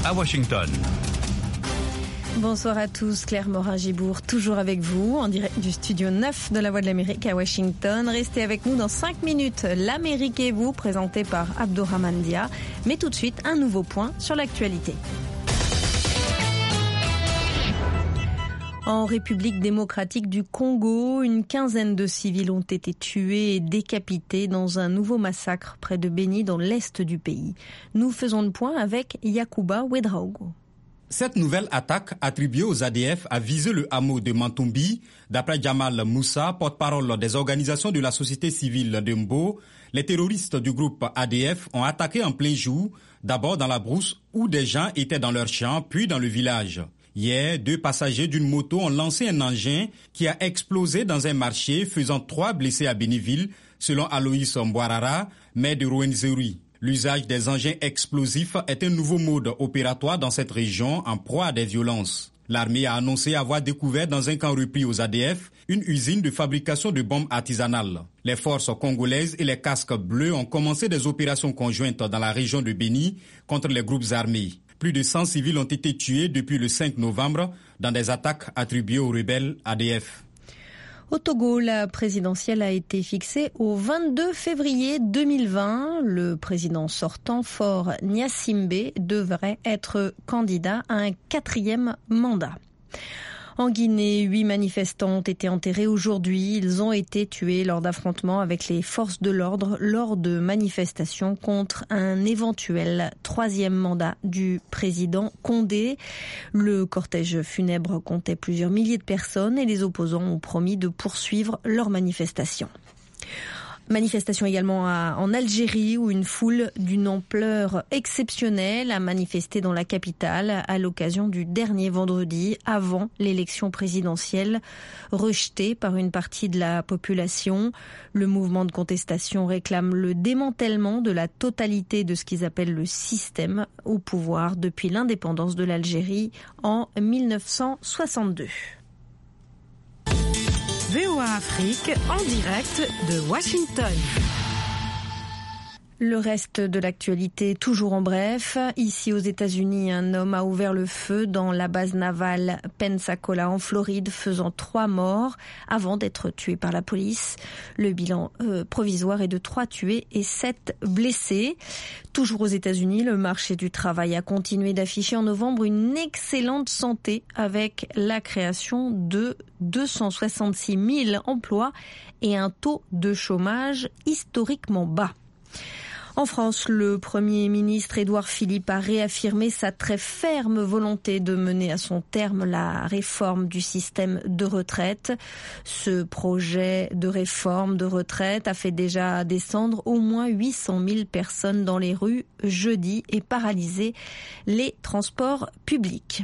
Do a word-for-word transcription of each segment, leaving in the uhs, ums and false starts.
à Washington. Bonsoir à tous, Claire Morin-Gibourg, toujours avec vous, en direct du studio neuf de la Voix de l'Amérique à Washington. Restez avec nous dans cinq minutes, l'Amérique et vous, présenté par Abdourahmane Dia. Mais tout de suite, un nouveau point sur l'actualité. En République démocratique du Congo, une quinzaine de civils ont été tués et décapités dans un nouveau massacre près de Beni, dans l'est du pays. Nous faisons le point avec Yacouba Ouedraogo. Cette nouvelle attaque attribuée aux A D F a visé le hameau de Mantumbi. D'après Jamal Moussa, porte-parole des organisations de la société civile de Mbo, les terroristes du groupe A D F ont attaqué en plein jour, d'abord dans la brousse où des gens étaient dans leur champ, puis dans le village. Hier, deux passagers d'une moto ont lancé un engin qui a explosé dans un marché, faisant trois blessés à Béniville, selon Aloïs Mbouarara, maire de Rwenzori. L'usage des engins explosifs est un nouveau mode opératoire dans cette région en proie à des violences. L'armée a annoncé avoir découvert dans un camp repris aux A D F une usine de fabrication de bombes artisanales. Les forces congolaises et les casques bleus ont commencé des opérations conjointes dans la région de Béni contre les groupes armés. Plus de cent civils ont été tués depuis le cinq novembre dans des attaques attribuées aux rebelles A D F. Au Togo, la présidentielle a été fixée au vingt-deux février deux mille vingt. Le président sortant, Faure Gnassingbé, devrait être candidat à un quatrième mandat. En Guinée, huit manifestants ont été enterrés aujourd'hui. Ils ont été tués lors d'affrontements avec les forces de l'ordre lors de manifestations contre un éventuel troisième mandat du président Condé. Le cortège funèbre comptait plusieurs milliers de personnes et les opposants ont promis de poursuivre leur manifestation. Manifestation également à, en Algérie où une foule d'une ampleur exceptionnelle a manifesté dans la capitale à l'occasion du dernier vendredi avant l'élection présidentielle rejetée par une partie de la population. Le mouvement de contestation réclame le démantèlement de la totalité de ce qu'ils appellent le système au pouvoir depuis l'indépendance de l'Algérie en mille neuf cent soixante-deux. V O A Afrique en direct de Washington. Le reste de l'actualité, toujours en bref. Ici aux États-Unis, un homme a ouvert le feu dans la base navale Pensacola en Floride, faisant trois morts avant d'être tué par la police. Le bilan euh, provisoire est de trois tués et sept blessés. Toujours aux États-Unis, le marché du travail a continué d'afficher en novembre une excellente santé avec la création de deux cent soixante-six mille emplois et un taux de chômage historiquement bas. En France, le Premier ministre Édouard Philippe a réaffirmé sa très ferme volonté de mener à son terme la réforme du système de retraite. Ce projet de réforme de retraite a fait déjà descendre au moins huit cent mille personnes dans les rues jeudi et paralysé les transports publics.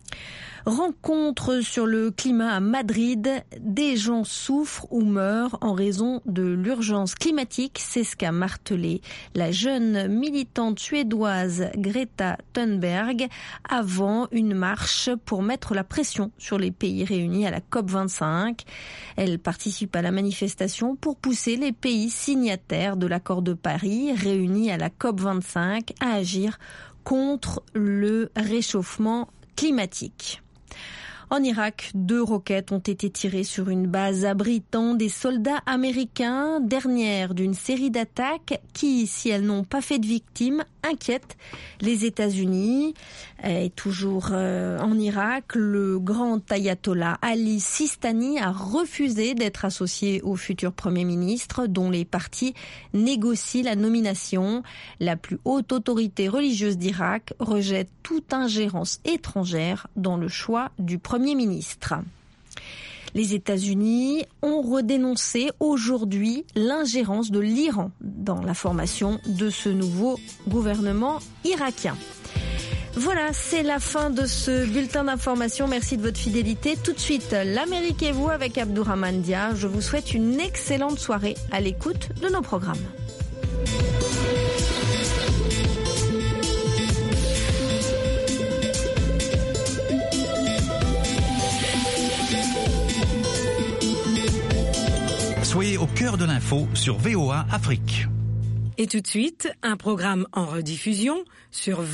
Rencontre sur le climat à Madrid. Des gens souffrent ou meurent en raison de l'urgence climatique. C'est ce qu'a martelé la jeune militante suédoise Greta Thunberg avant une marche pour mettre la pression sur les pays réunis à la COP vingt-cinq. Elle participe à la manifestation pour pousser les pays signataires de l'accord de Paris réunis à la COP vingt-cinq à agir contre le réchauffement climatique. En Irak, deux roquettes ont été tirées sur une base abritant des soldats américains, dernière d'une série d'attaques qui, si elles n'ont pas fait de victimes, inquiètent les États-Unis. Et toujours euh, en Irak, le grand ayatollah Ali Sistani a refusé d'être associé au futur Premier ministre, dont les partis négocient la nomination. La plus haute autorité religieuse d'Irak rejette toute ingérence étrangère dans le choix du Premier ministre. Les États-Unis ont redénoncé aujourd'hui l'ingérence de l'Iran dans la formation de ce nouveau gouvernement irakien. Voilà, c'est la fin de ce bulletin d'information. Merci de votre fidélité. Tout de suite, l'Amérique et vous avec Abdourahmane Dia. Je vous souhaite une excellente soirée à l'écoute de nos programmes. Soyez au cœur de l'info sur V O A Afrique. Et tout de suite, un programme en rediffusion sur